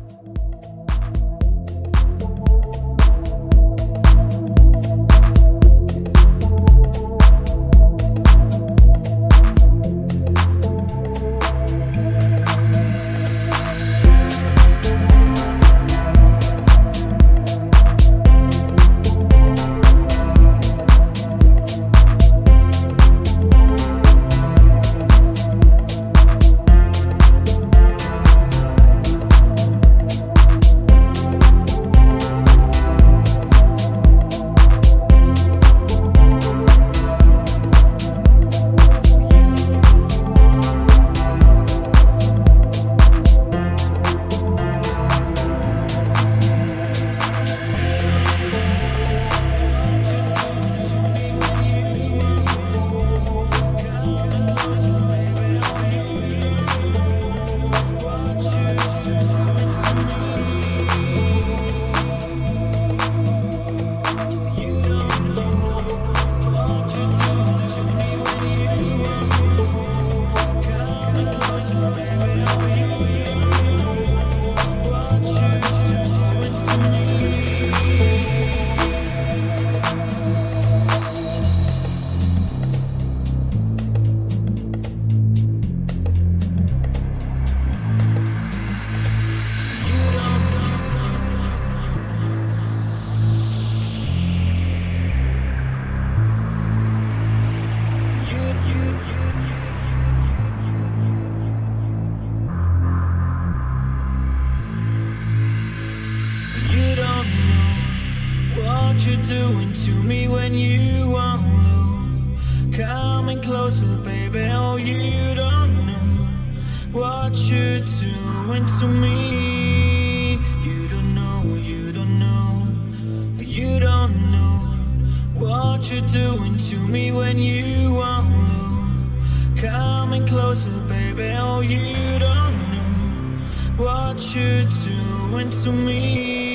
You're doing to me when you are low. Coming closer, baby. Oh, you don't know what you're doing to me. You don't know, you don't know, you don't know what you're doing to me when you are low. Coming closer, baby. Oh, you don't know what you're doing to me.